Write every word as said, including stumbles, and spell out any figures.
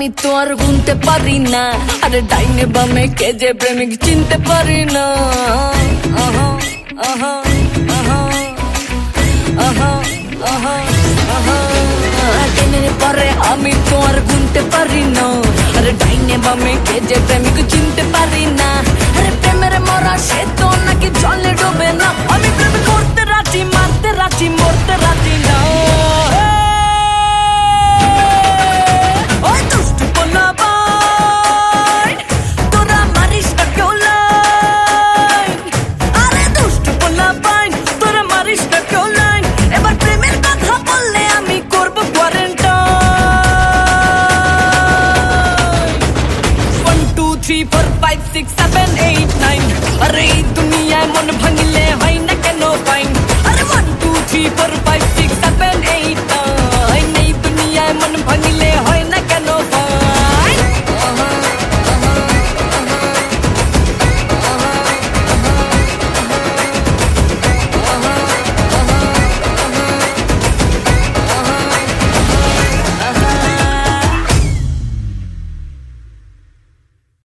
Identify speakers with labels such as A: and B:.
A: আমি তো আর গুনতে পারি না, আরে ডাইনে বামে কে যে প্রেমিক চিনতে পারি না। আহা আহা আহা আহা আহা আহা দিনের পরে আমি তো আর গুনতে পারি না, আরে ডাইনে বামে কে যে প্রেমিক চিনতে পারি না। আরে প্রেমের মরা সে তো নাকি জলে ডোবে না, আমি প্রেম করতে রাজি, মারতে রাজি, মরতে রাজি না। three four five six seven eight nine अरे दुनिया मन भंगले হয় না কেন ফাইন। अरे one two three four five